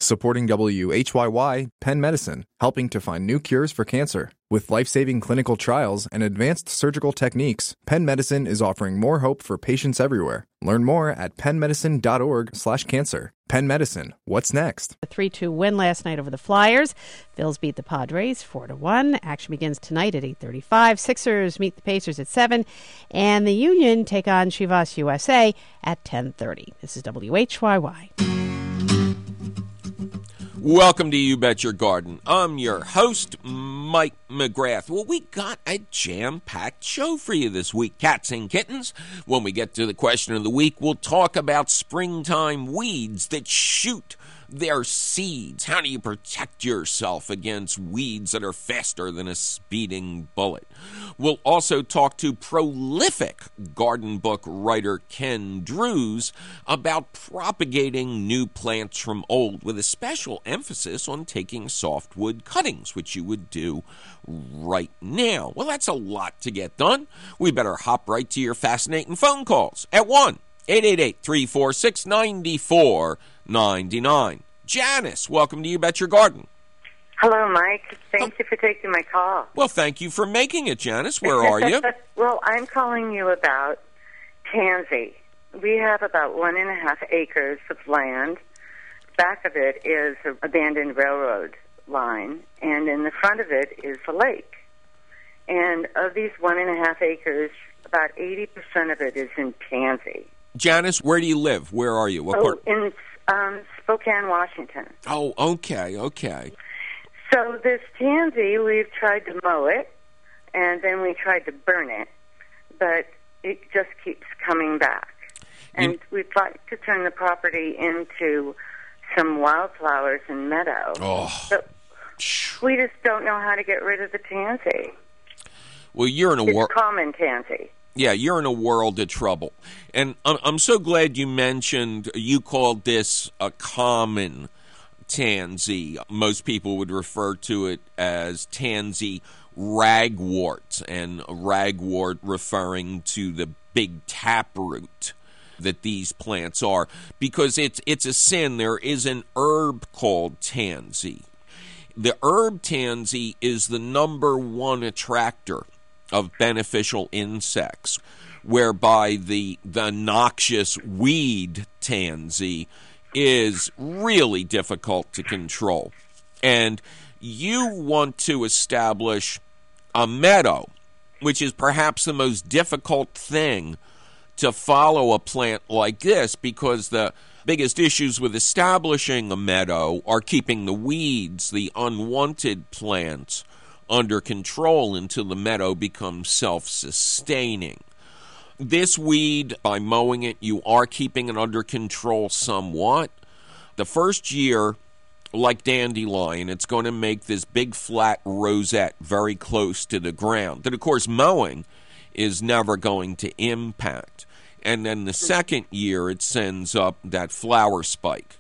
Supporting WHYY, Penn Medicine, helping to find new cures for cancer. With life-saving clinical trials and advanced surgical techniques, Penn Medicine is offering more hope for patients everywhere. Learn more at pennmedicine.org/cancer. Penn Medicine, what's next? A 3-2 win last night over the Flyers. Phils beat the Padres 4-1. Action begins tonight at 8:35. Sixers meet the Pacers at 7. And the Union take on Chivas USA at 10:30. This is WHYY. Welcome to You Bet Your Garden. I'm your host, Mike McGrath. Well, we got a jam-packed show for you this week, cats and kittens. When we get to the question of the week, we'll talk about springtime weeds that shoot their seeds. How do you protect yourself against weeds that are faster than a speeding bullet? We'll also talk to prolific garden book writer Ken Drews about propagating new plants from old, with a special emphasis on taking softwood cuttings, which you would do right now. Well, that's a lot to get done. We better hop right to your fascinating phone calls at 1-888-346-9499. Janice, welcome to You Bet Your Garden. Hello, Mike. Thank you for taking my call. Well, thank you for making it, Janice. Where are you? Well, I'm calling you about tansy. We have about 1.5 acres of land. Back of it is an abandoned railroad line, and in the front of it is a lake. And of these 1.5 acres, about 80% of it is in tansy. Janice, where do you live? Where are you? What part? In Spokane, Washington. Oh, okay. So this tansy, we've tried to mow it, and then we tried to burn it, but it just keeps coming back. And we'd like to turn the property into some wildflowers and meadow. Oh. So we just don't know how to get rid of the tansy. Well, you're in a It's common tansy. Yeah, you're in a world of trouble. And I'm so glad you mentioned, you called this a common tansy. Most people would refer to it as tansy ragwort, and ragwort referring to the big taproot that these plants are, because it's a sin. There is an herb called tansy. The herb tansy is the number one attractor of beneficial insects, whereby the noxious weed tansy is really difficult to control. And you want to establish a meadow, which is perhaps the most difficult thing to follow a plant like this, because the biggest issues with establishing a meadow are keeping the weeds, the unwanted plants, under control until the meadow becomes self-sustaining. This weed, by mowing it, you are keeping it under control somewhat. The first year, like dandelion, it's going to make this big flat rosette very close to the ground that, of course, mowing is never going to impact. And then the second year, it sends up that flower spike.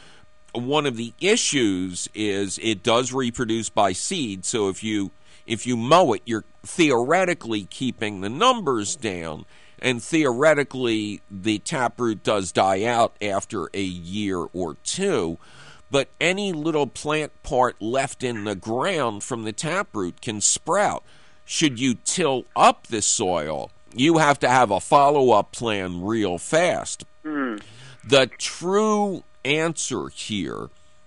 One of the issues is it does reproduce by seed, so if you mow it, you're theoretically keeping the numbers down, and theoretically the taproot does die out after a year or two, but any little plant part left in the ground from the taproot can sprout. Should you till up the soil, you have to have a follow-up plan real fast. The true answer here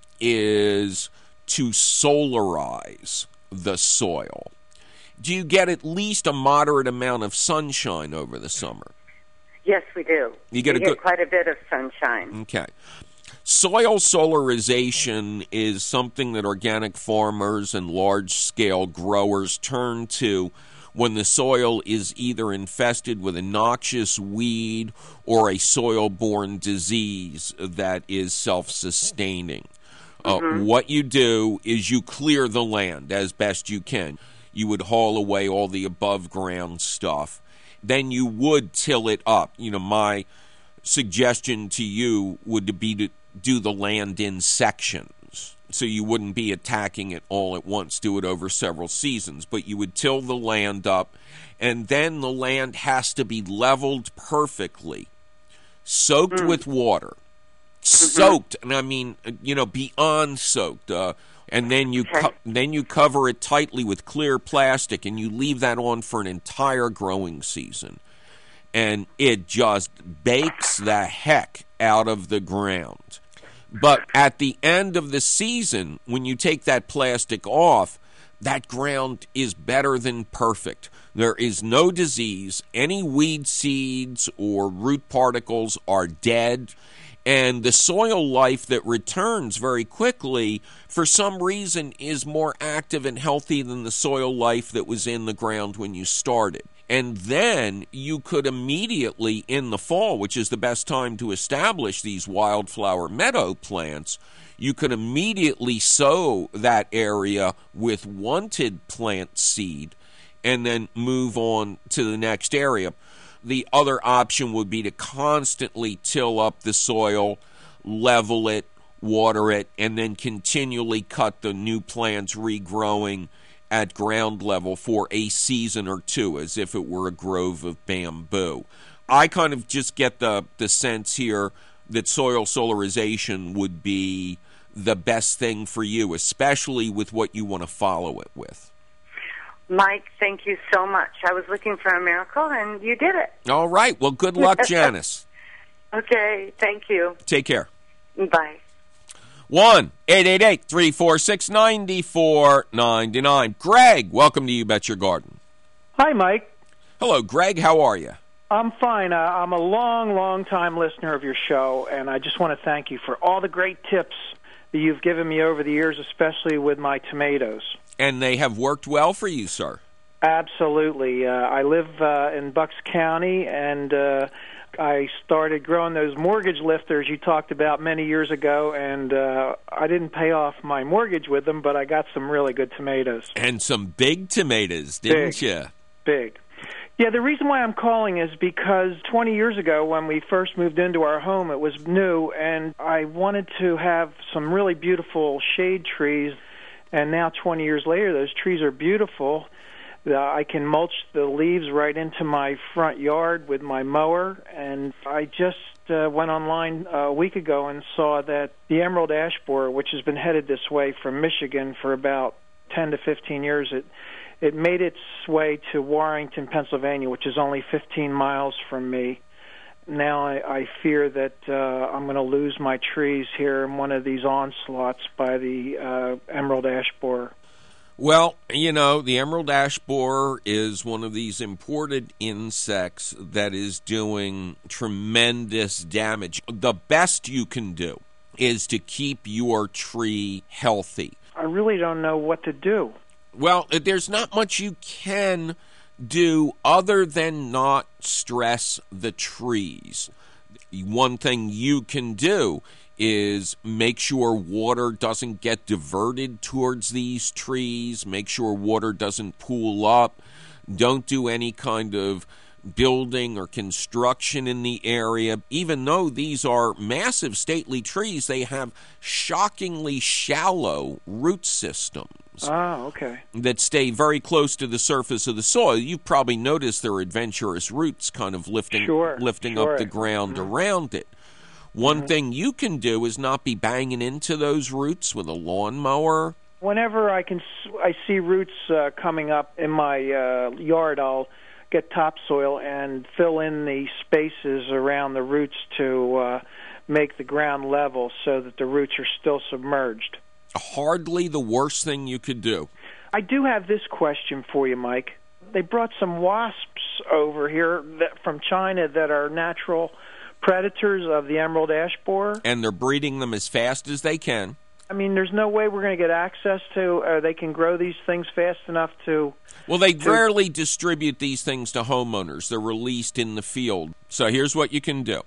is to solarize the soil. Do you get at least a moderate amount of sunshine over the summer? Yes, we do. We get quite a bit of sunshine. Okay. Soil solarization is something that organic farmers and large-scale growers turn to when the soil is either infested with a noxious weed or a soil-borne disease that is self-sustaining. What you do is you clear the land as best you can. You would haul away all the above-ground stuff. Then you would till it up. My suggestion to you would be to do the land in sections, so you wouldn't be attacking it all at once. Do it over several seasons. But you would till the land up, and then the land has to be leveled perfectly, soaked with water, soaked, and I mean, beyond soaked. And then you cover it tightly with clear plastic, and you leave that on for an entire growing season. And it just bakes the heck out of the ground. But at the end of the season, when you take that plastic off, that ground is better than perfect. There is no disease. Any weed seeds or root particles are dead. And the soil life that returns very quickly, for some reason, is more active and healthy than the soil life that was in the ground when you started. And then you could immediately, in the fall, which is the best time to establish these wildflower meadow plants, you could immediately sow that area with wanted plant seed and then move on to the next area. The other option would be to constantly till up the soil, level it, water it, and then continually cut the new plants regrowing at ground level for a season or two, as if it were a grove of bamboo. I kind of just get the sense here that soil solarization would be the best thing for you, especially with what you want to follow it with. Mike, thank you so much. I was looking for a miracle, and you did it. All right. Well, good luck, Janice. Okay. Thank you. Take care. Bye. 1-888-346-9499. Greg, welcome to You Bet Your Garden. Hi, Mike. Hello, Greg. How are you? I'm fine. I'm a long time listener of your show, and I just want to thank you for all the great tips that you've given me over the years, especially with my tomatoes. And they have worked well for you, sir? Absolutely. I live in Bucks County, and I started growing those mortgage lifters you talked about many years ago, and I didn't pay off my mortgage with them, but I got some really good tomatoes. And some big tomatoes, didn't you? Big. Yeah, the reason why I'm calling is because 20 years ago when we first moved into our home, it was new, and I wanted to have some really beautiful shade trees. And now, 20 years later, those trees are beautiful. I can mulch the leaves right into my front yard with my mower. And I just went online a week ago and saw that the emerald ash borer, which has been headed this way from Michigan for about 10 to 15 years, it made its way to Warrington, Pennsylvania, which is only 15 miles from me. Now I fear that I'm going to lose my trees here in one of these onslaughts by the emerald ash borer. Well, the emerald ash borer is one of these imported insects that is doing tremendous damage. The best you can do is to keep your tree healthy. I really don't know what to do. Well, there's not much you can do other than not stress the trees. One thing you can do is make sure water doesn't get diverted towards these trees, make sure water doesn't pool up, don't do any kind of building or construction in the area. Even though these are massive stately trees, they have shockingly shallow root systems. Oh, okay. That stay very close to the surface of the soil. You've probably noticed their adventurous roots kind of lifting up the ground around it. One thing you can do is not be banging into those roots with a lawnmower. Whenever I see roots coming up in my yard, I'll get topsoil and fill in the spaces around the roots to make the ground level so that the roots are still submerged. Hardly the worst thing you could do. I do have this question for you, Mike. They brought some wasps over here from China that are natural predators of the emerald ash borer. And they're breeding them as fast as they can. I mean, there's no way we're going to get access to, they can grow these things fast enough to... Well, they rarely distribute these things to homeowners. They're released in the field. So here's what you can do.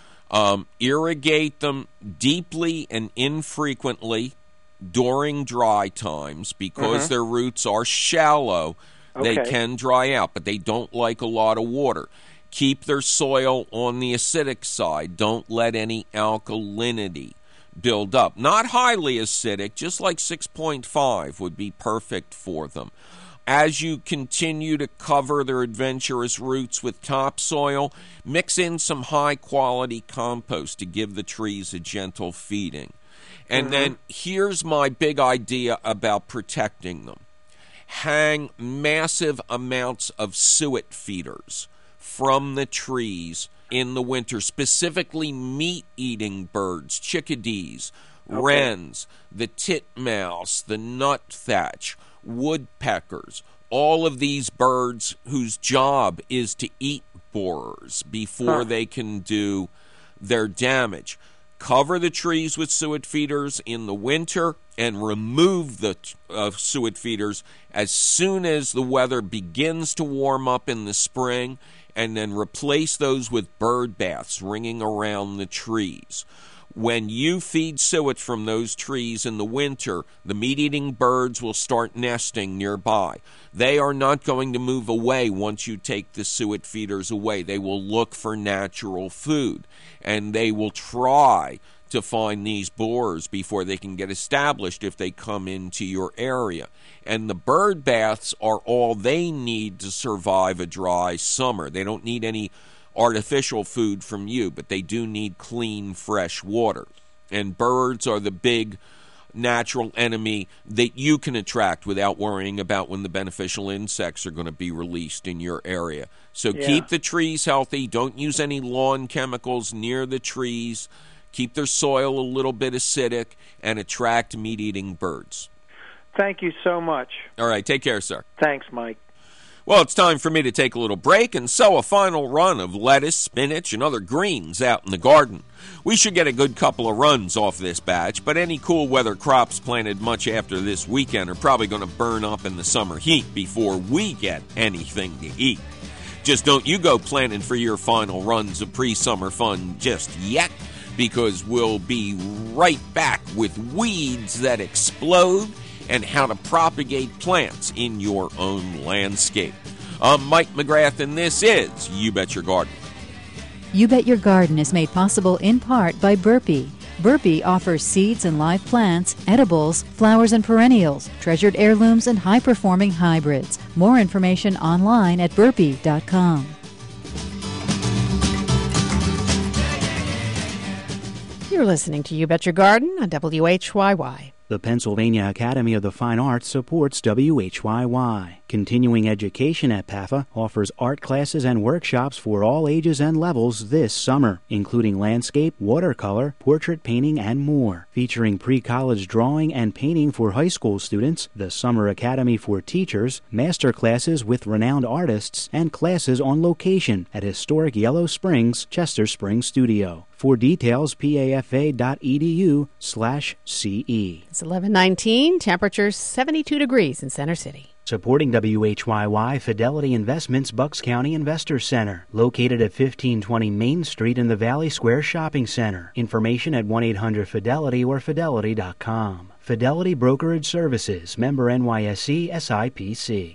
Irrigate them deeply and infrequently during dry times because their roots are shallow. Okay. They can dry out, but they don't like a lot of water. Keep their soil on the acidic side. Don't let any alkalinity build up. Not highly acidic, just like 6.5 would be perfect for them. As you continue to cover their adventurous roots with topsoil, mix in some high-quality compost to give the trees a gentle feeding. And then here's my big idea about protecting them. Hang massive amounts of suet feeders from the trees in the winter, specifically meat-eating birds, chickadees, wrens, the titmouse, the nuthatch, woodpeckers, all of these birds whose job is to eat borers before they can do their damage. Cover the trees with suet feeders in the winter and remove the suet feeders as soon as the weather begins to warm up in the spring, and then replace those with bird baths ringing around the trees. When you feed suet from those trees in the winter, the meat-eating birds will start nesting nearby. They are not going to move away once you take the suet feeders away. They will look for natural food, and they will try to find these borers before they can get established if they come into your area. And the bird baths are all they need to survive a dry summer. They don't need any artificial food from you, but they do need clean, fresh water. And birds are the big natural enemy that you can attract without worrying about when the beneficial insects are going to be released in your area. So keep the trees healthy. Don't use any lawn chemicals near the trees. Keep their soil a little bit acidic and attract meat-eating birds. Thank you so much. All right, take care, sir. Thanks, Mike. Well, it's time for me to take a little break and sow a final run of lettuce, spinach, and other greens out in the garden. We should get a good couple of runs off this batch, but any cool weather crops planted much after this weekend are probably going to burn up in the summer heat before we get anything to eat. Just don't you go planning for your final runs of pre-summer fun just yet, because we'll be right back with weeds that explode and how to propagate plants in your own landscape. I'm Mike McGrath, and this is You Bet Your Garden. You Bet Your Garden is made possible in part by Burpee. Burpee offers seeds and live plants, edibles, flowers and perennials, treasured heirlooms, and high-performing hybrids. More information online at burpee.com. You're listening to You Bet Your Garden on WHYY. The Pennsylvania Academy of the Fine Arts supports WHYY. Continuing education at PAFA offers art classes and workshops for all ages and levels this summer, including landscape, watercolor, portrait painting, and more. Featuring pre-college drawing and painting for high school students, the Summer Academy for teachers, master classes with renowned artists, and classes on location at historic Yellow Springs, Chester Springs Studio. For details, pafa.edu/CE. It's 11:19, temperature 72 degrees in Center City. Supporting WHYY, Fidelity Investments Bucks County Investor Center, located at 1520 Main Street in the Valley Square Shopping Center. Information at 1-800-FIDELITY or fidelity.com. Fidelity Brokerage Services, member NYSE SIPC.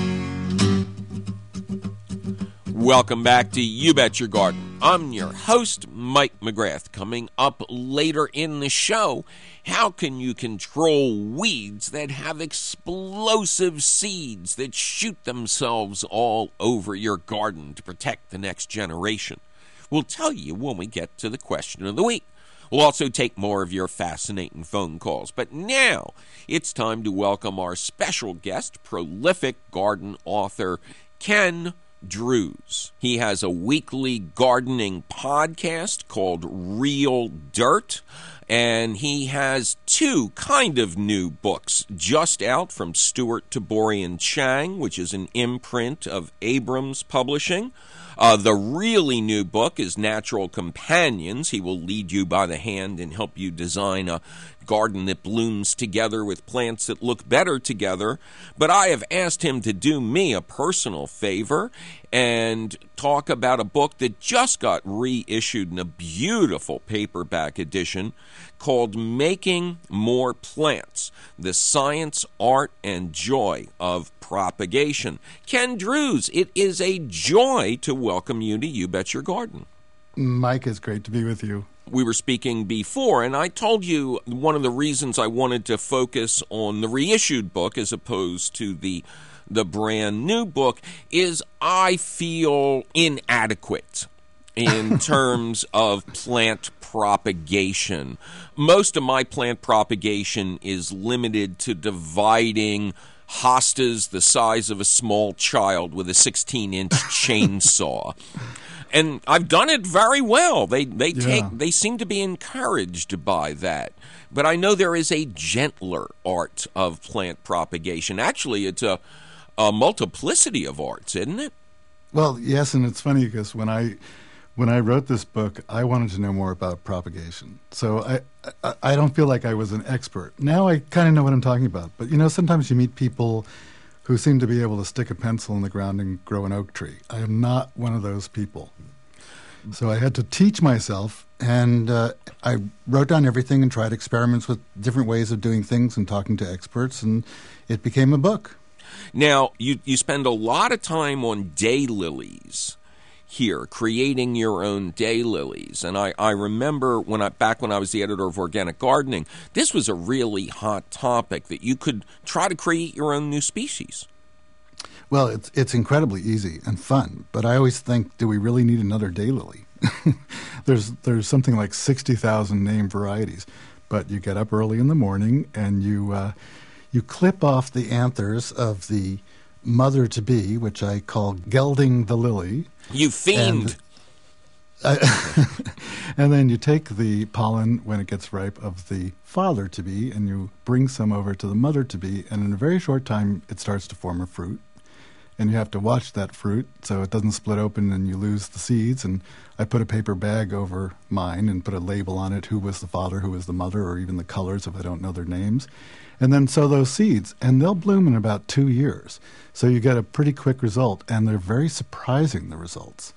Welcome back to You Bet Your Garden. I'm your host, Mike McGrath. Coming up later in the show, how can you control weeds that have explosive seeds that shoot themselves all over your garden to protect the next generation? We'll tell you when we get to the question of the week. We'll also take more of your fascinating phone calls. But now it's time to welcome our special guest, prolific garden author Ken Drewes. He has a weekly gardening podcast called Real Dirt, and he has two kind of new books just out from Stuart Taborian Chang, which is an imprint of Abrams Publishing. The really new book is Natural Companions. He will lead you by the hand and help you design a garden that blooms together with plants that look better together. But I have asked him to do me a personal favor and talk about a book that just got reissued in a beautiful paperback edition called Making More Plants, The Science, Art, and Joy of Propagation. Ken Drewes, it is a joy to welcome you to You Bet Your Garden. Mike, it's great to be with you. We were speaking before, and I told you one of the reasons I wanted to focus on the reissued book as opposed to the the brand new book is I feel inadequate in terms of plant propagation. Most of my plant propagation is limited to dividing hostas the size of a small child with a 16-inch chainsaw. And I've done it very well. They seem to be encouraged by that. But I know there is a gentler art of plant propagation. Actually, it's a multiplicity of arts, isn't it? Well, yes, and it's funny because when I wrote this book, I wanted to know more about propagation. So I don't feel like I was an expert. Now I kind of know what I'm talking about. But, sometimes you meet people who seem to be able to stick a pencil in the ground and grow an oak tree. I am not one of those people. So I had to teach myself, and I wrote down everything and tried experiments with different ways of doing things and talking to experts, and it became a book. Now, you spend a lot of time on daylilies here, creating your own daylilies. And I remember back when I was the editor of Organic Gardening, this was a really hot topic, that you could try to create your own new species. Well, it's incredibly easy and fun, but I always think, do we really need another daylily? There's something like 60,000 name varieties, but you get up early in the morning and you clip off the anthers of the mother-to-be, which I call gelding the lily. You fiend! And then you take the pollen, when it gets ripe, of the father-to-be, and you bring some over to the mother-to-be, and in a very short time it starts to form a fruit. And you have to watch that fruit so it doesn't split open and you lose the seeds. And I put a paper bag over mine and put a label on it, who was the father, who was the mother, or even the colors if I don't know their names. And then sow those seeds, and they'll bloom in about 2 years. So you get a pretty quick result, and they're very surprising, the results.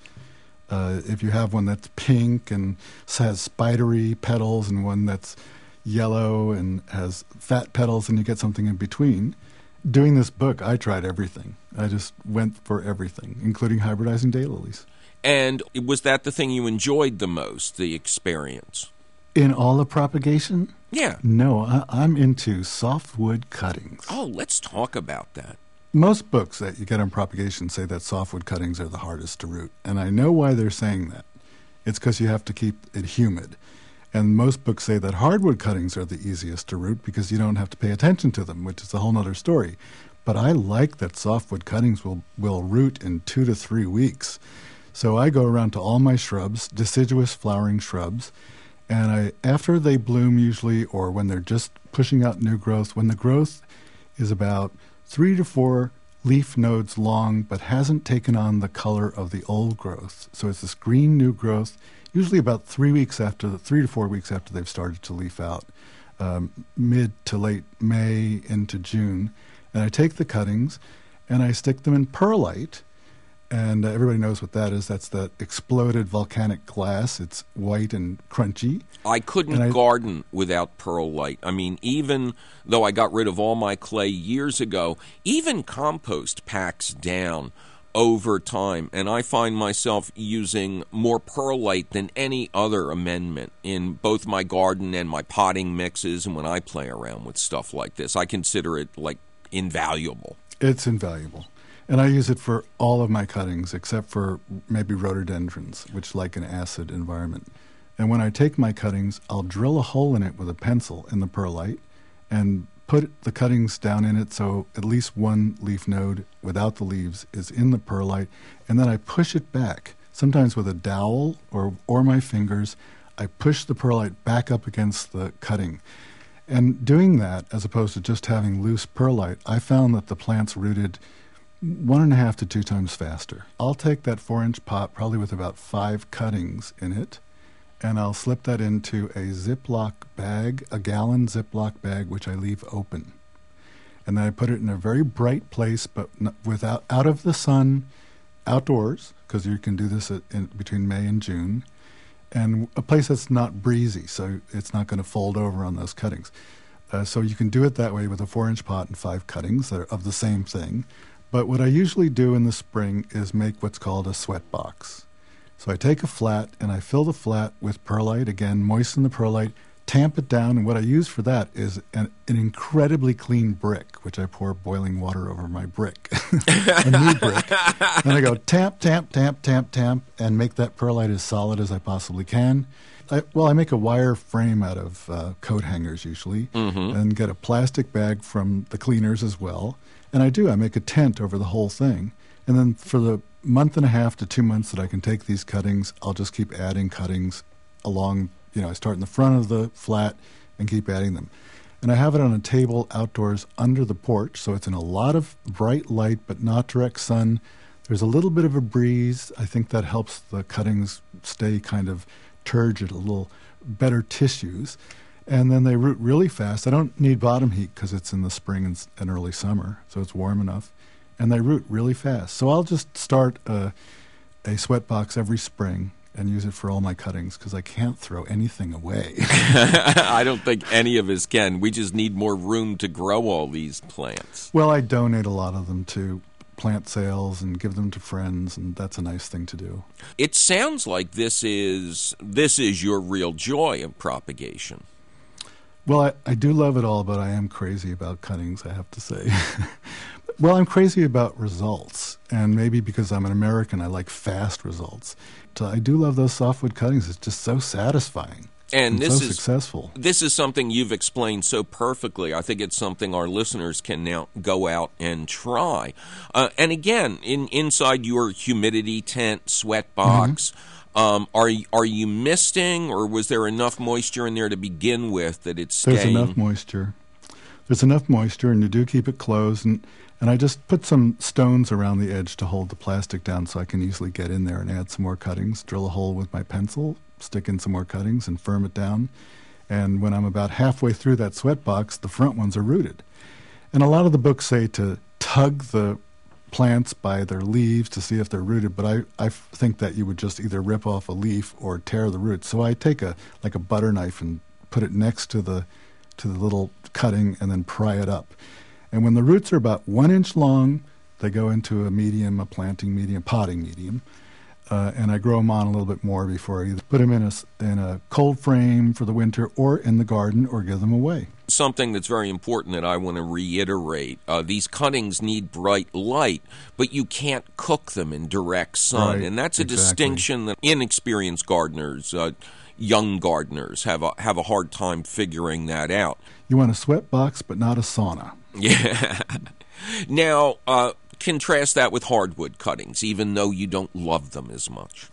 If you have one that's pink and has spidery petals, and one that's yellow and has fat petals, and you get something in between. Doing this book, I tried everything. I just went for everything, including hybridizing daylilies. And was that the thing you enjoyed the most, the experience? In all the propagation? Yeah. No, I'm into softwood cuttings. Oh, let's talk about that. Most books that you get on propagation say that softwood cuttings are the hardest to root, and I know why they're saying that. It's because you have to keep it humid. And most books say that hardwood cuttings are the easiest to root because you don't have to pay attention to them, which is a whole other story. But I like that softwood cuttings will root in 2 to 3 weeks. So I go around to all my shrubs, deciduous flowering shrubs, and after they bloom usually, or when they're just pushing out new growth, when the growth is about 3 to 4 leaf nodes long but hasn't taken on the color of the old growth, so it's this green new growth, usually about 3 to 4 weeks after they've started to leaf out, mid to late May into June. And I take the cuttings and I stick them in perlite. And everybody knows what that is. That's that exploded volcanic glass. It's white and crunchy. I couldn't garden without perlite. I mean, even though I got rid of all my clay years ago, even compost packs down over time, and I find myself using more perlite than any other amendment in both my garden and my potting mixes, and when I play around with stuff like this. I consider it like invaluable. It's invaluable. And I use it for all of my cuttings except for maybe rhododendrons, which like an acid environment. And when I take my cuttings, I'll drill a hole in it with a pencil in the perlite and put the cuttings down in it so at least one leaf node without the leaves is in the perlite, and then I push it back, sometimes with a dowel or my fingers. I push the perlite back up against the cutting. And doing that, as opposed to just having loose perlite, I found that the plants rooted 1.5 to 2 times faster. I'll take that 4-inch pot, probably with about 5 cuttings in it, and I'll slip that into a Ziploc bag, a gallon Ziploc bag, which I leave open. And then I put it in a very bright place, but out of the sun, outdoors, because you can do this between May and June, and a place that's not breezy, so it's not going to fold over on those cuttings. So you can do it that way with a 4-inch pot and 5 cuttings that are of the same thing. But what I usually do in the spring is make what's called a sweat box. So I take a flat and I fill the flat with perlite, again, moisten the perlite, tamp it down, and what I use for that is an incredibly clean brick, which I pour boiling water over my brick, a new brick. And I go tamp, tamp, tamp, tamp, tamp, and make that perlite as solid as I possibly can. I make a wire frame out of coat hangers usually, and get a plastic bag from the cleaners as well. And I make a tent over the whole thing. And then for the month and a half to 2 months that I can take these cuttings, I'll just keep adding cuttings along. I start in the front of the flat and keep adding them. And I have it on a table outdoors under the porch, so it's in a lot of bright light but not direct sun. There's a little bit of a breeze. I think that helps the cuttings stay kind of turgid, a little better tissues. And then they root really fast. I don't need bottom heat because it's in the spring and early summer, so it's warm enough. And they root really fast. So I'll just start a sweat box every spring and use it for all my cuttings because I can't throw anything away. I don't think any of us can. We just need more room to grow all these plants. Well, I donate a lot of them to plant sales and give them to friends, and that's a nice thing to do. It sounds like this is your real joy of propagation. Well, I do love it all, but I am crazy about cuttings, I have to say. Well, I'm crazy about results, and maybe because I'm an American, I like fast results. So I do love those softwood cuttings. It's just so satisfying. And this so successful. This is something you've explained so perfectly. I think it's something our listeners can now go out and try. And again, inside your humidity tent, sweat box, are you misting, or was there enough moisture in there to begin with that it's staying? There's enough moisture. There's enough moisture, and you do keep it closed. And I just put some stones around the edge to hold the plastic down so I can easily get in there and add some more cuttings, drill a hole with my pencil, stick in some more cuttings, and firm it down. And when I'm about halfway through that sweat box, the front ones are rooted. And a lot of the books say to tug the plants by their leaves to see if they're rooted, but I think that you would just either rip off a leaf or tear the roots. So I take a butter knife and put it next to the little cutting and then pry it up. And when the roots are about 1 inch long, they go into a planting medium, potting medium. And I grow them on a little bit more before I either put them in a cold frame for the winter or in the garden or give them away. Something that's very important that I want to reiterate, these cuttings need bright light, but you can't cook them in direct sun. Right, and that's a distinction that inexperienced gardeners, young gardeners, have a hard time figuring that out. You want a sweat box, but not a sauna. Yeah. Now, contrast that with hardwood cuttings, even though you don't love them as much.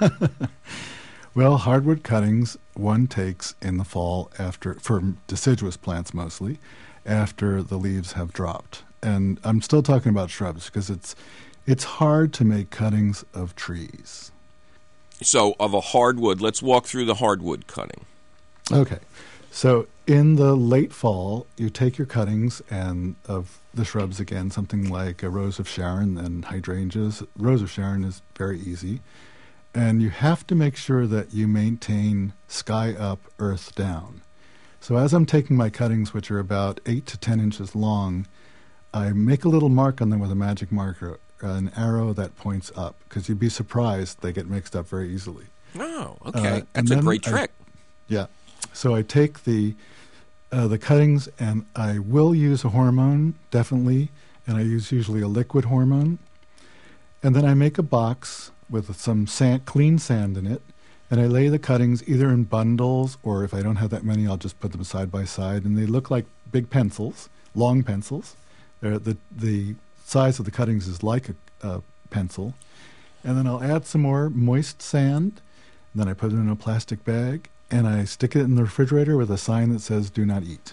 Well, hardwood cuttings one takes in the fall for deciduous plants mostly, after the leaves have dropped. And I'm still talking about shrubs because it's hard to make cuttings of trees. So of a hardwood, let's walk through the hardwood cutting. Okay. So in the late fall, you take your cuttings and of the shrubs again, something like a rose of Sharon and hydrangeas. Rose of Sharon is very easy. And you have to make sure that you maintain sky up, earth down. So as I'm taking my cuttings, which are about 8 to 10 inches long, I make a little mark on them with a magic marker, an arrow that points up, because you'd be surprised they get mixed up very easily. Oh, okay. That's a great trick. Yeah. So I take the cuttings, and I will use a hormone, definitely, and I use usually a liquid hormone. And then I make a box with some clean sand in it, and I lay the cuttings either in bundles, or if I don't have that many, I'll just put them side by side, and they look like big pencils, long pencils. The size of the cuttings is like a pencil. And then I'll add some more moist sand, and then I put it in a plastic bag, and I stick it in the refrigerator with a sign that says, "Do not eat."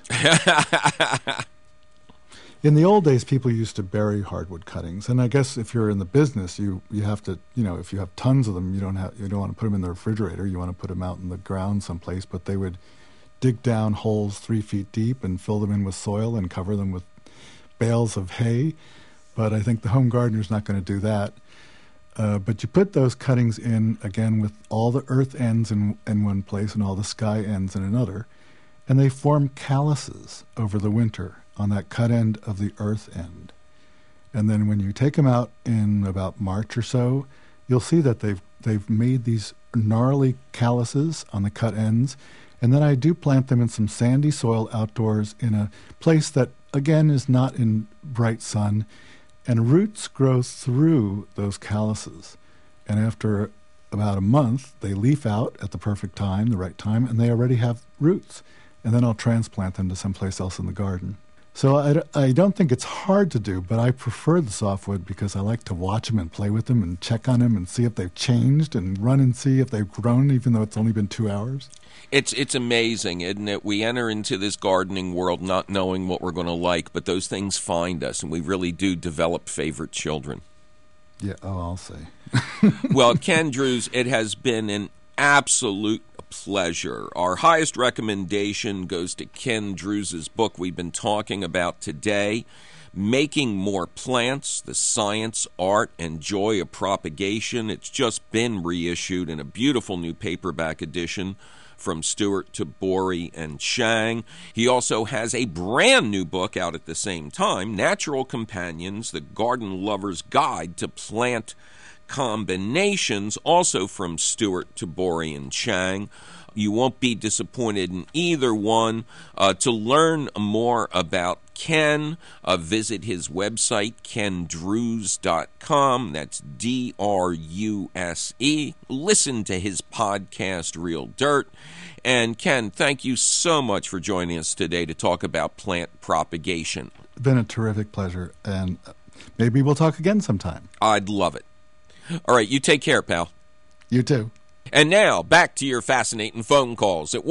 In the old days, people used to bury hardwood cuttings, and I guess if you're in the business, you have to, if you have tons of them, you don't want to put them in the refrigerator. You want to put them out in the ground someplace. But they would dig down holes 3 feet deep and fill them in with soil and cover them with bales of hay. But I think the home gardener's not going to do that. But you put those cuttings in, again, with all the earth ends in one place and all the sky ends in another, and they form calluses over the winter on that cut end of the earth end. And then when you take them out in about March or so, you'll see that they've made these gnarly calluses on the cut ends, And then I do plant them in some sandy soil outdoors in a place that, again, is not in bright sun. And roots grow through those calluses. And after about a month, they leaf out at the perfect time, the right time, and they already have roots. And then I'll transplant them to someplace else in the garden. So I don't think it's hard to do, but I prefer the softwood because I like to watch them and play with them and check on them and see if they've changed and run and see if they've grown, even though it's only been 2 hours. It's amazing, isn't it? We enter into this gardening world not knowing what we're going to like, but those things find us, and we really do develop favorite children. Yeah, I'll say. Well, Ken Druse, it has been an absolute pleasure. Our highest recommendation goes to Ken Druse's book we've been talking about today, Making More Plants, The Science, Art, and Joy of Propagation. It's just been reissued in a beautiful new paperback edition from Stewart, Tabori, and Chang. He also has a brand new book out at the same time, Natural Companions, The Garden Lover's Guide to Plant Combinations, also from Stewart, Tabori, and Chang. You won't be disappointed in either one. To learn more about Ken, visit his website, kendruse.com. That's D-R-U-S-E. Listen to his podcast, Real Dirt. And Ken, thank you so much for joining us today to talk about plant propagation. It's been a terrific pleasure, and maybe we'll talk again sometime. I'd love it. All right, you take care, pal. You too. And now, back to your fascinating phone calls at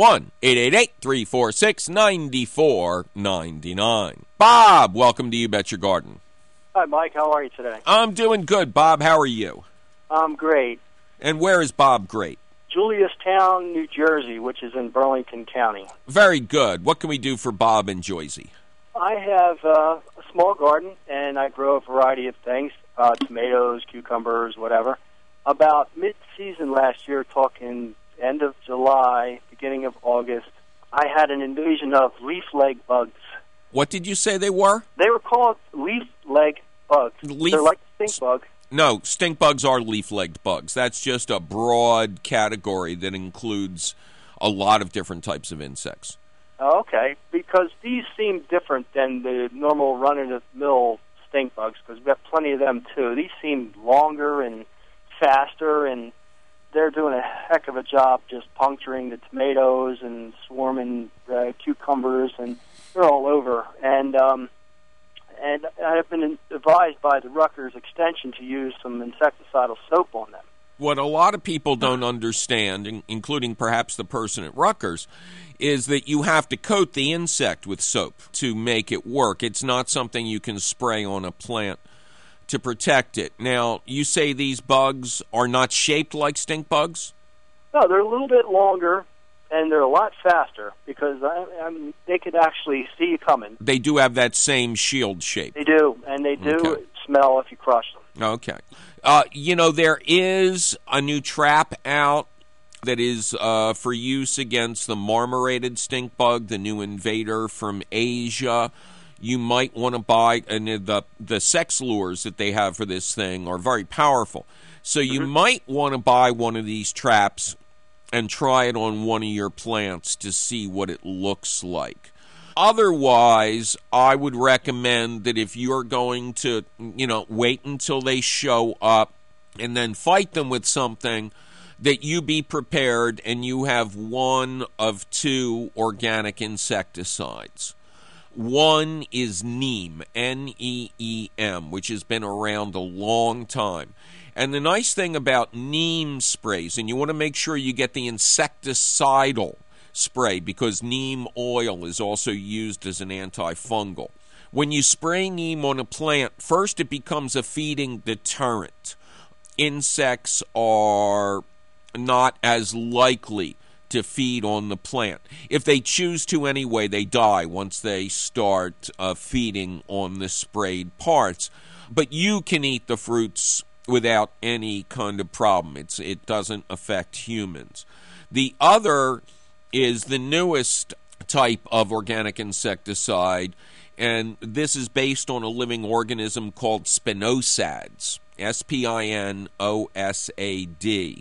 1-888-346-9499. Bob, welcome to You Bet Your Garden. Hi, Mike. How are you today? I'm doing good, Bob. How are you? I'm great. And where is Bob great? Juliustown, New Jersey, which is in Burlington County. Very good. What can we do for Bob in Jersey? I have a small garden, and I grow a variety of things, tomatoes, cucumbers, whatever. About mid-season last year, talking end of July, beginning of August, I had an invasion of leaf leg bugs. What did you say they were? They were called leaf leg bugs. They're like stink bug. No, stink bugs are leaf-legged bugs. That's just a broad category that includes a lot of different types of insects. Okay, because these seem different than the normal run-of-the-mill stink bugs, because we have plenty of them, too. These seem longer and faster, and they're doing a heck of a job just puncturing the tomatoes and swarming cucumbers, and they're all over. And I have been advised by the Rutgers Extension to use some insecticidal soap on them. What a lot of people don't understand, including perhaps the person at Rutgers, is that you have to coat the insect with soap to make it work. It's not something you can spray on a plant to protect it. Now, you say these bugs are not shaped like stink bugs? No, they're a little bit longer, and they're a lot faster because they could actually see you coming. They do have that same shield shape. They do, and they do smell if you crush them. Okay. There is a new trap out that is for use against the marmorated stink bug, the new invader from Asia. You might want to buy, and the sex lures that they have for this thing are very powerful. So you might want to buy one of these traps and try it on one of your plants to see what it looks like. Otherwise, I would recommend that if you're going to, wait until they show up and then fight them with something, that you be prepared and you have one of two organic insecticides. One is neem, N-E-E-M, which has been around a long time. And the nice thing about neem sprays, and you want to make sure you get the insecticidal spray because neem oil is also used as an antifungal. When you spray neem on a plant, first it becomes a feeding deterrent. Insects are not as likely to feed on the plant. If they choose to anyway, they die once they start feeding on the sprayed parts. But you can eat the fruits without any kind of problem. It doesn't affect humans. The other is the newest type of organic insecticide, and this is based on a living organism called spinosads, S-P-I-N-O-S-A-D.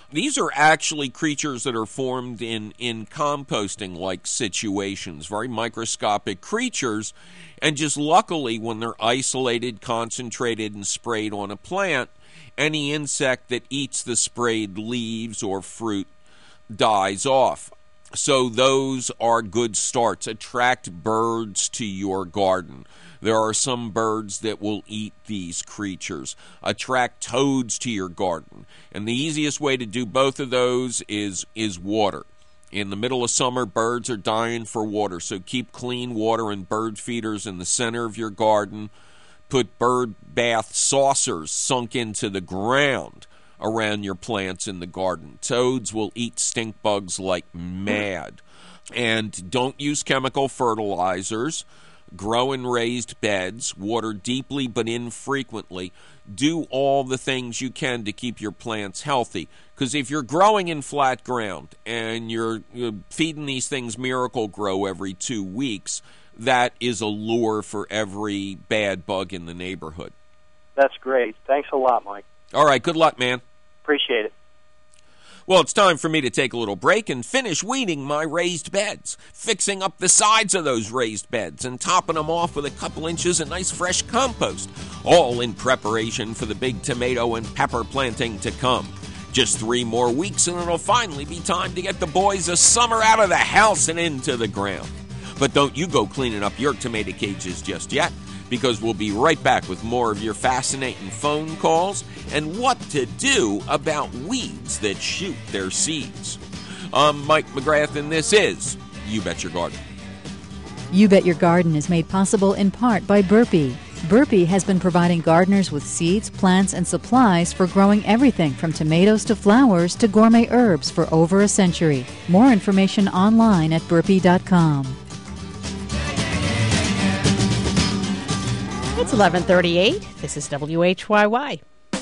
These are actually creatures that are formed in composting-like situations, very microscopic creatures, and just luckily when they're isolated, concentrated, and sprayed on a plant, any insect that eats the sprayed leaves or fruit dies off. So those are good starts. Attract birds to your garden. There are some birds that will eat these creatures. Attract toads to your garden. And the easiest way to do both of those is water. In the middle of summer, birds are dying for water, so keep clean water and bird feeders in the center of your garden. Put bird bath saucers sunk into the ground around your plants in the garden. Toads will eat stink bugs like mad. And don't use chemical fertilizers. Grow in raised beds, water deeply but infrequently. Do all the things you can to keep your plants healthy. Because if you're growing in flat ground and you're feeding these things Miracle-Gro every 2 weeks, that is a lure for every bad bug in the neighborhood. That's great. Thanks a lot, Mike. All right, good luck, man. Appreciate it. Well, it's time for me to take a little break and finish weeding my raised beds, fixing up the sides of those raised beds and topping them off with a couple inches of nice fresh compost, all in preparation for the big tomato and pepper planting to come. Just 3 more weeks and it'll finally be time to get the boys of summer out of the house and into the ground. But don't you go cleaning up your tomato cages just yet, because we'll be right back with more of your fascinating phone calls and what to do about weeds that shoot their seeds. I'm Mike McGrath, and this is You Bet Your Garden. You Bet Your Garden is made possible in part by Burpee. Burpee has been providing gardeners with seeds, plants, and supplies for growing everything from tomatoes to flowers to gourmet herbs for over a century. More information online at burpee.com. It's 11:38. This is WHYY.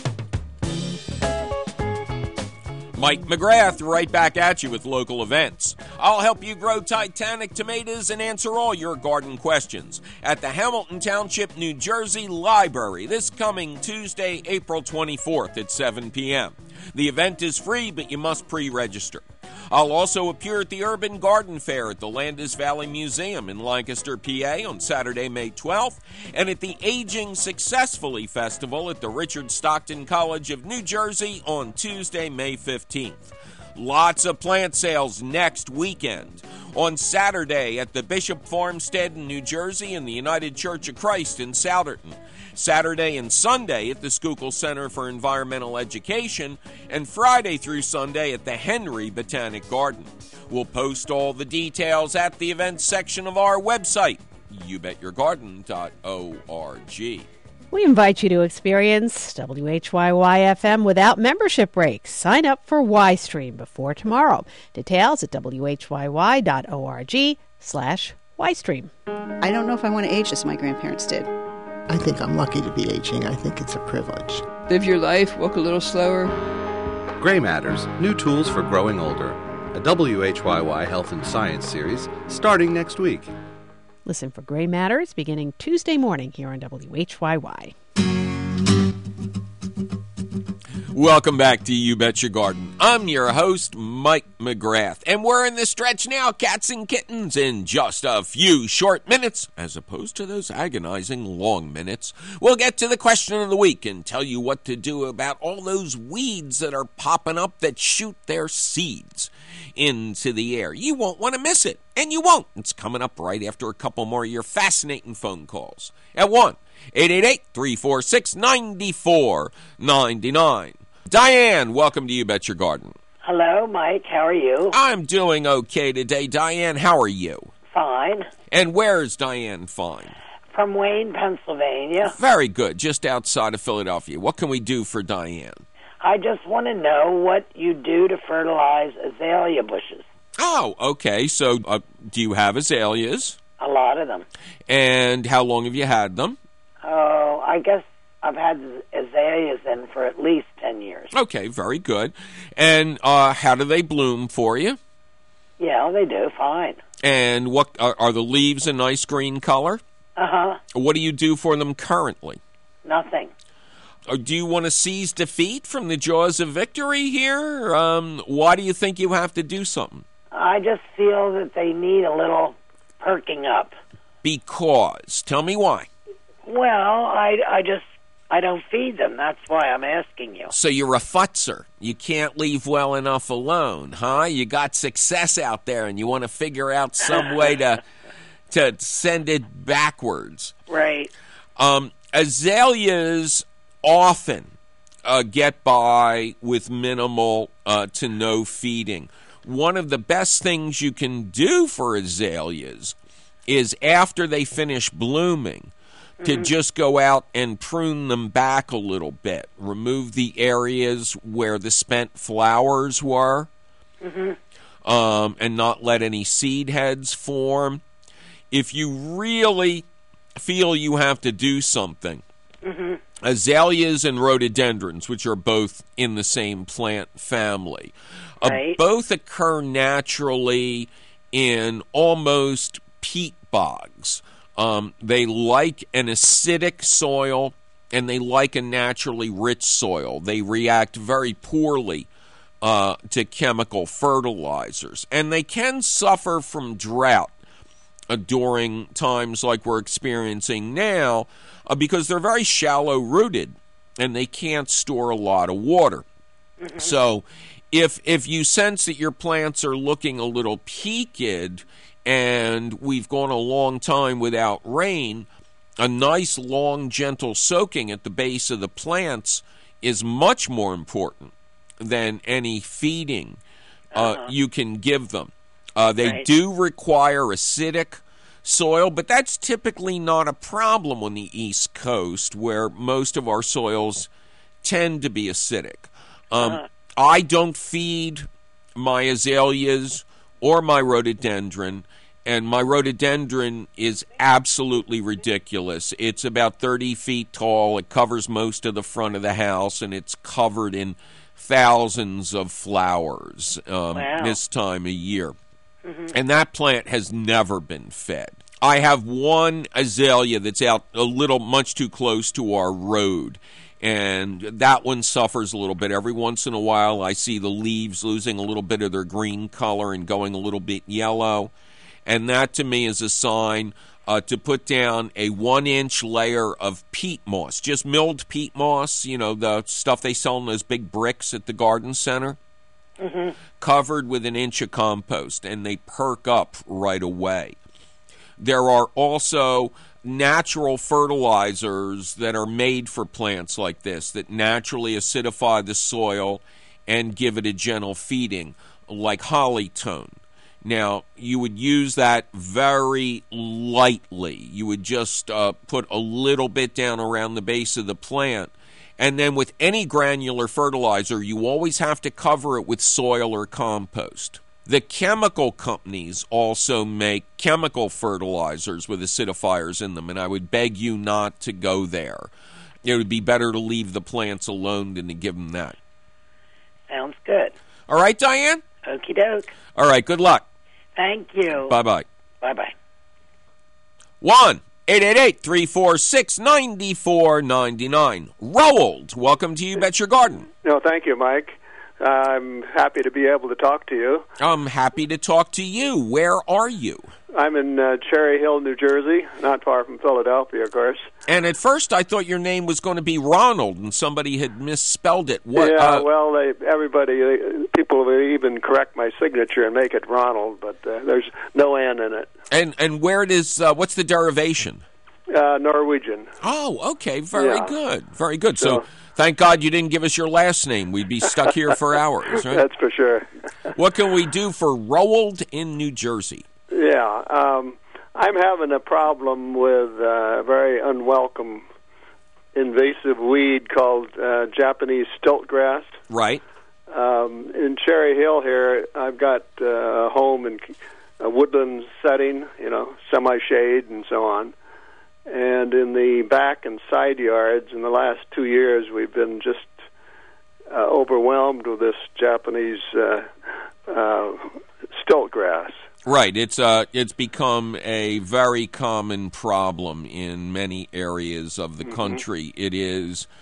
Mike McGrath right back at you with local events. I'll help you grow Titanic tomatoes and answer all your garden questions at the Hamilton Township, New Jersey Library this coming Tuesday, April 24th at 7 p.m. The event is free, but you must pre-register. I'll also appear at the Urban Garden Fair at the Landis Valley Museum in Lancaster, PA on Saturday, May 12th, and at the Aging Successfully Festival at the Richard Stockton College of New Jersey on Tuesday, May 15th. Lots of plant sales next weekend. On Saturday at the Bishop Farmstead in New Jersey and the United Church of Christ in Souderton. Saturday and Sunday at the Schuylkill Center for Environmental Education, and Friday through Sunday at the Henry Botanic Garden. We'll post all the details at the events section of our website, youbetyourgarden.org. We invite you to experience WHYY-FM without membership breaks. Sign up for YStream before tomorrow. Details at WHYY.org/YStream. I don't know if I want to age as my grandparents did. I think I'm lucky to be aging. I think it's a privilege. Live your life, walk a little slower. Gray Matters, new tools for growing older. A WHYY Health and Science series starting next week. Listen for Gray Matters beginning Tuesday morning here on WHYY. Welcome back to You Bet Your Garden. I'm your host, Mike McGrath, and we're in the stretch now, cats and kittens, in just a few short minutes, as opposed to those agonizing long minutes. We'll get to the question of the week and tell you what to do about all those weeds that are popping up that shoot their seeds into the air. You won't want to miss it, and you won't. It's coming up right after a couple more of your fascinating phone calls at 1-888-346-9499. Diane, welcome to You Bet Your Garden. Hello, Mike. How are you? I'm doing okay today. Diane, how are you? Fine. And where's Diane fine? From Wayne, Pennsylvania. Very good, just outside of Philadelphia. What can we do for Diane? I just want to know what you do to fertilize azalea bushes. Oh, okay. So do you have azaleas? A lot of them. And how long have you had them? Oh, I guess I've had azaleas in for at least 10 years. Okay, very good. And how do they bloom for you? Yeah, they do. Fine. And what are the leaves a nice green color? Uh-huh. What do you do for them currently? Nothing. Do you want to seize defeat from the jaws of victory here? Why do you think you have to do something? I just feel that they need a little perking up. Because. Tell me why. Well, I don't feed them. That's why I'm asking you. So you're a futzer. You can't leave well enough alone, huh? You got success out there, and you want to figure out some way to send it backwards. Right. Azaleas often get by with minimal to no feeding. One of the best things you can do for azaleas is after they finish blooming to just go out and prune them back a little bit. Remove the areas where the spent flowers were and not let any seed heads form. If you really feel you have to do something, azaleas and rhododendrons, which are both in the same plant family, both occur naturally in almost peat bogs. They like an acidic soil, and they like a naturally rich soil. They react very poorly to chemical fertilizers, and they can suffer from drought during times like we're experiencing now because they're very shallow-rooted, and they can't store a lot of water. So if you sense that your plants are looking a little peaked and we've gone a long time without rain, a nice, long, gentle soaking at the base of the plants is much more important than any feeding you can give them. They do require acidic soil, but that's typically not a problem on the East Coast, where most of our soils tend to be acidic. I don't feed my azaleas or my rhododendron, and my rhododendron is absolutely ridiculous. It's about 30 feet tall. It covers most of the front of the house, and it's covered in thousands of flowers this time of year. And that plant has never been fed. I have one azalea that's out a little much too close to our road, and that one suffers a little bit. Every once in a while I see the leaves losing a little bit of their green color and going a little bit yellow, and that to me is a sign to put down a 1-inch layer of peat moss, just milled peat moss, you know, the stuff they sell in those big bricks at the garden center, covered with 1 inch of compost, and they perk up right away. There are also natural fertilizers that are made for plants like this that naturally acidify the soil and give it a gentle feeding, like Hollytone. Now, you would use that very lightly. You would just put a little bit down around the base of the plant. And then with any granular fertilizer, you always have to cover it with soil or compost. The chemical companies also make chemical fertilizers with acidifiers in them, and I would beg you not to go there. It would be better to leave the plants alone than to give them that. Sounds good. All right, Diane? Okie doke. All right, good luck. Thank you. Bye-bye. Bye-bye. 1-888-346-9499. Roald, welcome to You Bet Your Garden. No, thank you, Mike. I'm happy to be able to talk to you. I'm happy to talk to you. Where are you? I'm in Cherry Hill, New Jersey, not far from Philadelphia, of course. And at first I thought your name was going to be Ronald, and somebody had misspelled it. What? Yeah, well, people will even correct my signature and make it Ronald, but there's no N in it. And where does, what's the derivation? Norwegian. Oh, okay, very good, very good. So thank God you didn't give us your last name. We'd be stuck here for hours, right? That's for sure. What can we do for Roald in New Jersey? Yeah, I'm having a problem with a very unwelcome invasive weed called Japanese stilt grass. Right. In Cherry Hill here, I've got a home in a woodland setting, you know, semi-shade and so on. And in the back and side yards, in the last 2 years, we've been just overwhelmed with this Japanese stilt grass. Right. It's become a very common problem in many areas of the country. It is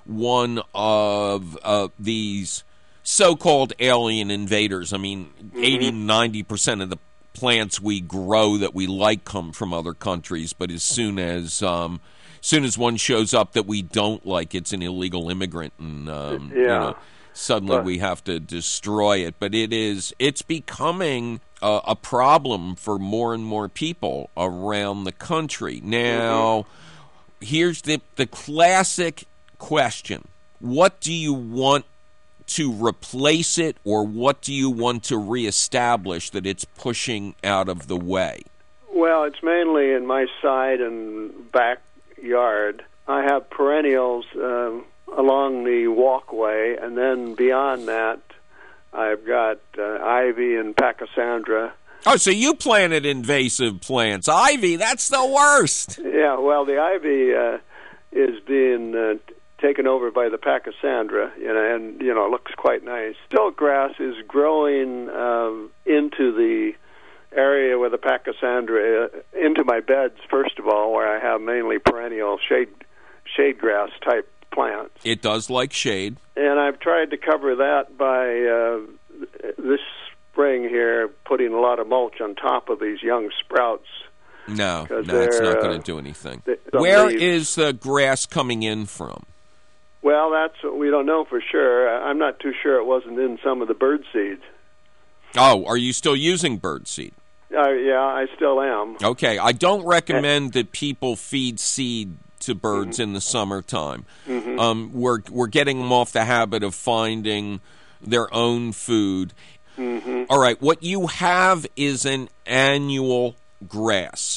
one of these so-called alien invaders. I mean, 80-90% of the plants we grow that we like come from other countries, but as soon as one shows up that we don't like, it's an illegal immigrant, and suddenly we have to destroy it. But it's becoming a problem for more and more people around the country. Now, here's the classic question. What do you want to replace it, or what do you want to reestablish that it's pushing out of the way? Well, it's mainly in my side and backyard. I have perennials along the walkway, and then beyond that, I've got ivy and pachysandra. Oh, so you planted invasive plants. Ivy, that's the worst. Yeah, well, the ivy is being taken over by the pachysandra, and it looks quite nice. Stilt grass is growing into the area where the pachysandra, into my beds, first of all, where I have mainly perennial shade grass type plants. It does like shade. And I've tried to cover that by this spring here, putting a lot of mulch on top of these young sprouts. No, it's not going to do anything. Where is the grass coming in from? Well, that's what we don't know for sure. I'm not too sure it wasn't in some of the bird seeds. Oh, are you still using bird seed? Yeah, I still am. Okay, I don't recommend that people feed seed to birds in the summertime. We're getting them off the habit of finding their own food. All right, what you have is an annual grass,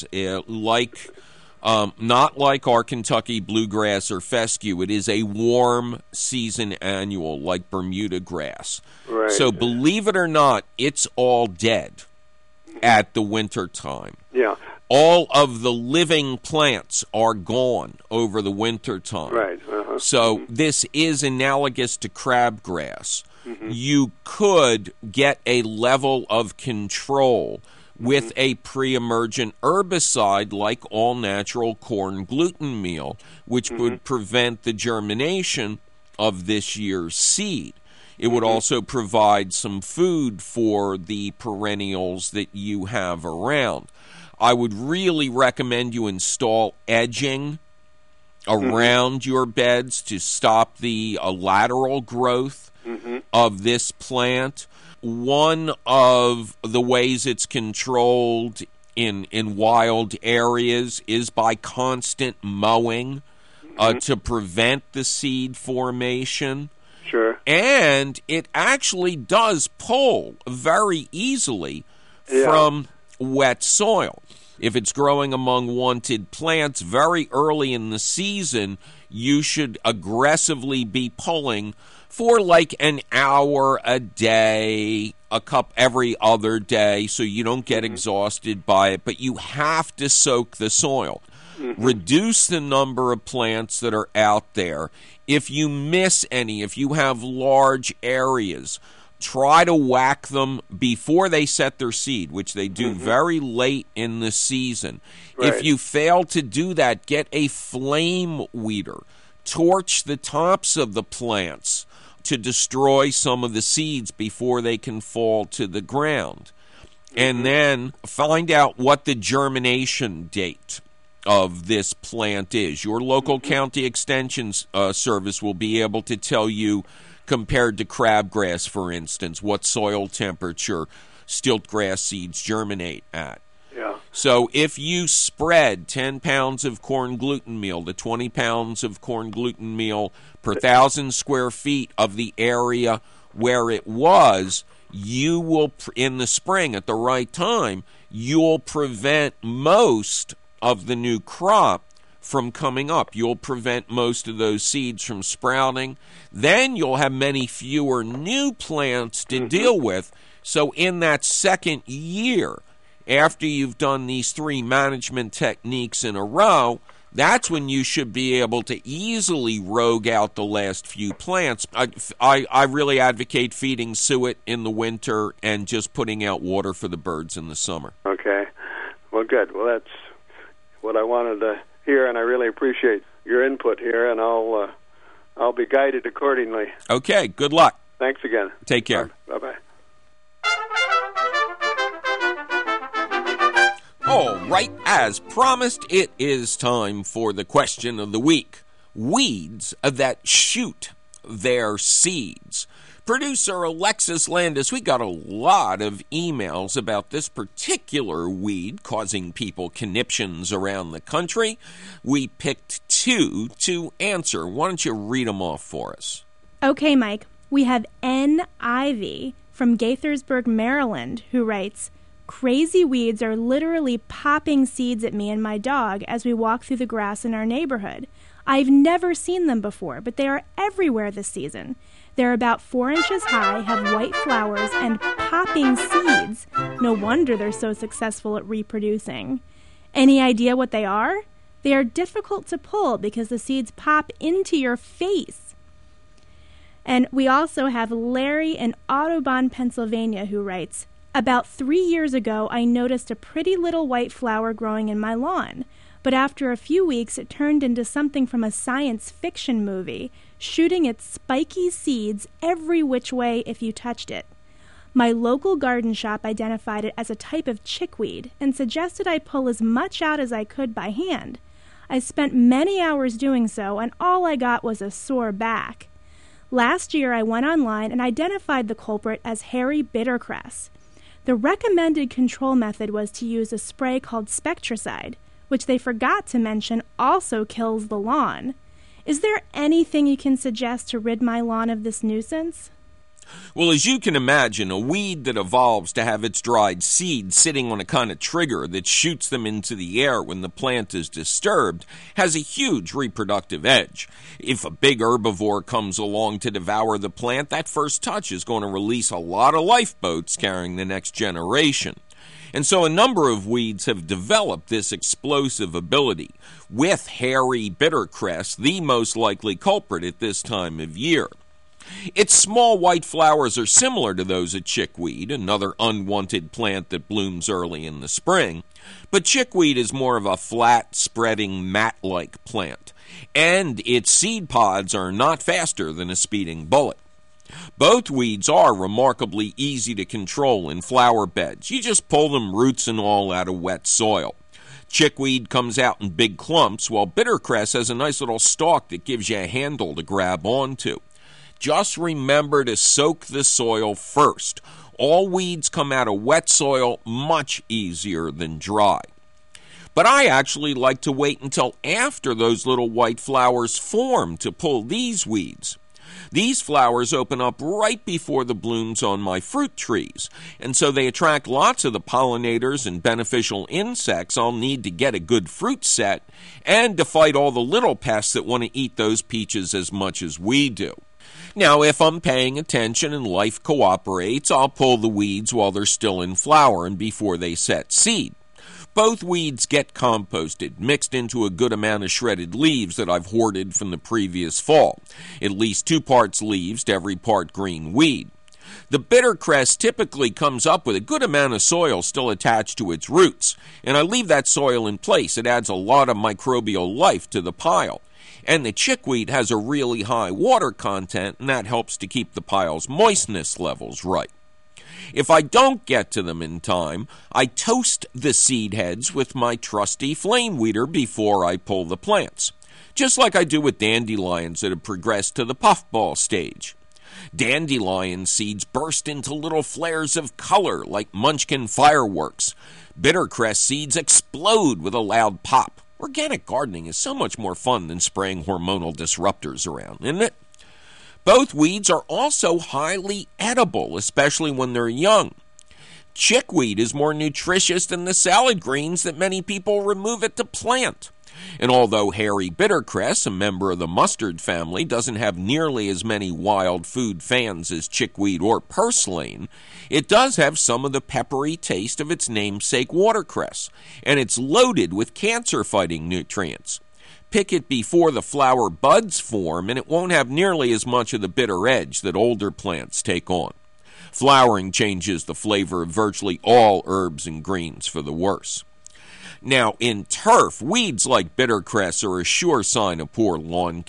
not like our Kentucky bluegrass or fescue. It is a warm season annual, like Bermuda grass. Right. So believe it or not, it's all dead at the winter time. Yeah. All of the living plants are gone over the winter time. Right. So this is analogous to crabgrass. You could get a level of control with a pre-emergent herbicide like all-natural corn gluten meal, which would prevent the germination of this year's seed. It would also provide some food for the perennials that you have around. I would really recommend you install edging around your beds to stop the lateral growth of this plant. One of the ways it's controlled in wild areas is by constant mowing to prevent the seed formation. Sure. And it actually does pull very easily from wet soil. If it's growing among wanted plants very early in the season, you should aggressively be pulling for like an hour a day, a cup every other day, so you don't get exhausted by it. But you have to soak the soil. Reduce the number of plants that are out there. If you miss any, if you have large areas, try to whack them before they set their seed, which they do very late in the season. Right. If you fail to do that, get a flame weeder. Torch the tops of the plants to destroy some of the seeds before they can fall to the ground. And then find out what the germination date of this plant is. Your local county extension service will be able to tell you, compared to crabgrass, for instance, what soil temperature stiltgrass seeds germinate at. Yeah. So if you spread 10 pounds of corn gluten meal to 20 pounds of corn gluten meal per 1,000 square feet of the area where it was, you will, in the spring at the right time, you'll prevent most of the new crop from coming up. You'll prevent most of those seeds from sprouting. Then you'll have many fewer new plants to deal with. So in that second year, after you've done these 3 management techniques in a row, that's when you should be able to easily rogue out the last few plants. I really advocate feeding suet in the winter and just putting out water for the birds in the summer. Okay. Well, good. Well, that's what I wanted to hear, and I really appreciate your input here, and I'll I'll be guided accordingly. Okay, good luck. Thanks again. Take care. Bye-bye. All right, as promised, it is time for the question of the week. Weeds that shoot their seeds. Producer Alexis Landis, we got a lot of emails about this particular weed causing people conniptions around the country. We picked 2 to answer. Why don't you read them off for us? Okay, Mike. We have N. Ivy from Gaithersburg, Maryland, who writes, "Crazy weeds are literally popping seeds at me and my dog as we walk through the grass in our neighborhood. I've never seen them before, but they are everywhere this season. They're about 4 inches high, have white flowers, and popping seeds. No wonder they're so successful at reproducing. Any idea what they are? They are difficult to pull because the seeds pop into your face." And we also have Larry in Audubon, Pennsylvania, who writes, "About 3 years ago, I noticed a pretty little white flower growing in my lawn. But after a few weeks, it turned into something from a science fiction movie, shooting its spiky seeds every which way if you touched it. My local garden shop identified it as a type of chickweed and suggested I pull as much out as I could by hand. I spent many hours doing so, and all I got was a sore back. Last year, I went online and identified the culprit as hairy bittercress. The recommended control method was to use a spray called Spectracide, which they forgot to mention also kills the lawn. Is there anything you can suggest to rid my lawn of this nuisance?" Well, as you can imagine, a weed that evolves to have its dried seeds sitting on a kind of trigger that shoots them into the air when the plant is disturbed has a huge reproductive edge. If a big herbivore comes along to devour the plant, that first touch is going to release a lot of lifeboats carrying the next generation. And so a number of weeds have developed this explosive ability, with hairy bittercress the most likely culprit at this time of year. Its small white flowers are similar to those of chickweed, another unwanted plant that blooms early in the spring, but chickweed is more of a flat, spreading, mat-like plant, and its seed pods are not faster than a speeding bullet. Both weeds are remarkably easy to control in flower beds. You just pull them roots and all out of wet soil. Chickweed comes out in big clumps, while bittercress has a nice little stalk that gives you a handle to grab onto. Just remember to soak the soil first. All weeds come out of wet soil much easier than dry. But I actually like to wait until after those little white flowers form to pull these weeds. These flowers open up right before the blooms on my fruit trees, and so they attract lots of the pollinators and beneficial insects I'll need to get a good fruit set and to fight all the little pests that want to eat those peaches as much as we do. Now, if I'm paying attention and life cooperates, I'll pull the weeds while they're still in flower and before they set seed. Both weeds get composted, mixed into a good amount of shredded leaves that I've hoarded from the previous fall. At least 2 parts leaves to every part green weed. The bittercress typically comes up with a good amount of soil still attached to its roots, and I leave that soil in place. It adds a lot of microbial life to the pile. And the chickweed has a really high water content, and that helps to keep the pile's moistness levels right. If I don't get to them in time, I toast the seed heads with my trusty flame weeder before I pull the plants, just like I do with dandelions that have progressed to the puffball stage. Dandelion seeds burst into little flares of color like Munchkin fireworks. Bittercress seeds explode with a loud pop. Organic gardening is so much more fun than spraying hormonal disruptors around, isn't it? Both weeds are also highly edible, especially when they're young. Chickweed is more nutritious than the salad greens that many people remove it to plant. And although hairy bittercress, a member of the mustard family, doesn't have nearly as many wild food fans as chickweed or purslane, it does have some of the peppery taste of its namesake watercress, and it's loaded with cancer-fighting nutrients. Pick it before the flower buds form, and it won't have nearly as much of the bitter edge that older plants take on. Flowering changes the flavor of virtually all herbs and greens for the worse. Now, in turf, weeds like bittercress are a sure sign of poor lawn care.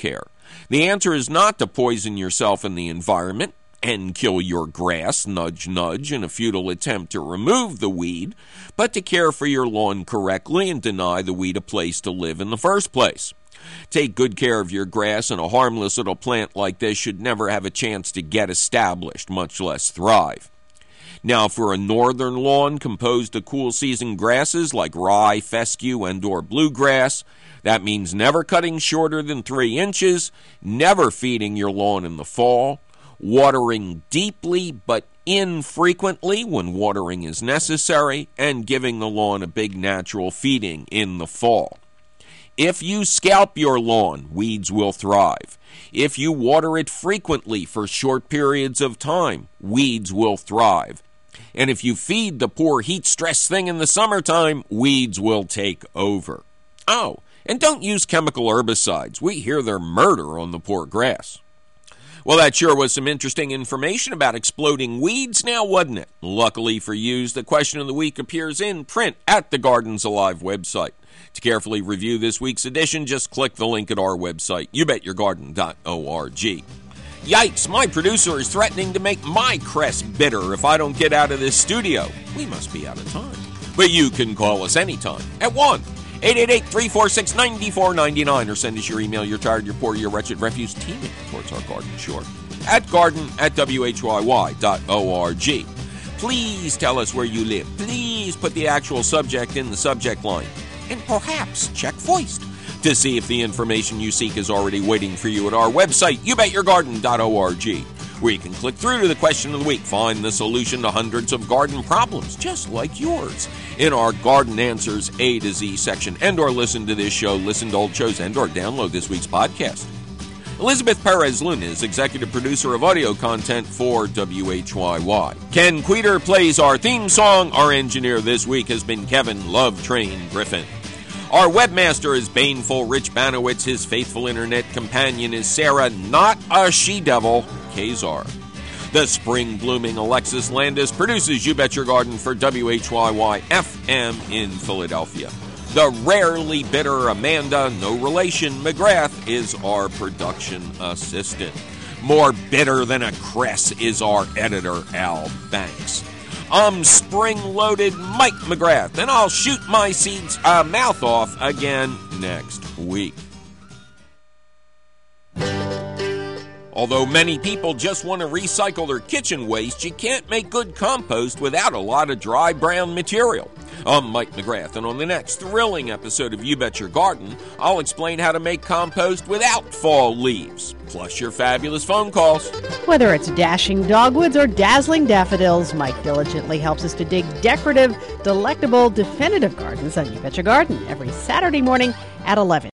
The answer is not to poison yourself and the environment and kill your grass, nudge, nudge, in a futile attempt to remove the weed, but to care for your lawn correctly and deny the weed a place to live in the first place. Take good care of your grass, and a harmless little plant like this should never have a chance to get established, much less thrive. Now, for a northern lawn composed of cool season grasses like rye, fescue, and/or bluegrass, that means never cutting shorter than 3 inches, never feeding your lawn in the fall, watering deeply but infrequently when watering is necessary, and giving the lawn a big natural feeding in the fall. If you scalp your lawn, weeds will thrive. If you water it frequently for short periods of time, weeds will thrive. And if you feed the poor heat-stressed thing in the summertime, weeds will take over. Oh, and don't use chemical herbicides. We hear they're murder on the poor grass. Well, that sure was some interesting information about exploding weeds now, wasn't it? Luckily for you, the question of the week appears in print at the Gardens Alive website. To carefully review this week's edition, just click the link at our website, youbetyourgarden.org. Yikes, my producer is threatening to make my crest bitter if I don't get out of this studio. We must be out of time. But you can call us anytime at 1-888-346-9499 or send us your email, you're tired, you're poor, you're wretched refuse teeming towards our garden shore at garden@whyy.org. Please tell us where you live. Please put the actual subject in the subject line. And perhaps check Voiced to see if the information you seek is already waiting for you at our website, youbetyourgarden.org, where you can click through to the question of the week, find the solution to hundreds of garden problems just like yours in our Garden Answers A to Z section, and/or listen to this show, listen to old shows, and/or download this week's podcast. Elizabeth Perez Luna is executive producer of audio content for WHYY. Ken Queter plays our theme song. Our engineer this week has been Kevin Love Train Griffin. Our webmaster is Baneful Rich Banowitz. His faithful internet companion is Sarah, not a she-devil, Kazar. The spring-blooming Alexis Landis produces You Bet Your Garden for WHYY FM in Philadelphia. The rarely bitter Amanda, no relation, McGrath is our production assistant. More bitter than a cress is our editor, Al Banks. I'm spring-loaded Mike McGrath, and I'll shoot my seeds mouth off again next week. Although many people just want to recycle their kitchen waste, you can't make good compost without a lot of dry brown material. I'm Mike McGrath, and on the next thrilling episode of You Bet Your Garden, I'll explain how to make compost without fall leaves, plus your fabulous phone calls. Whether it's dashing dogwoods or dazzling daffodils, Mike diligently helps us to dig decorative, delectable, definitive gardens on You Bet Your Garden every Saturday morning at 11.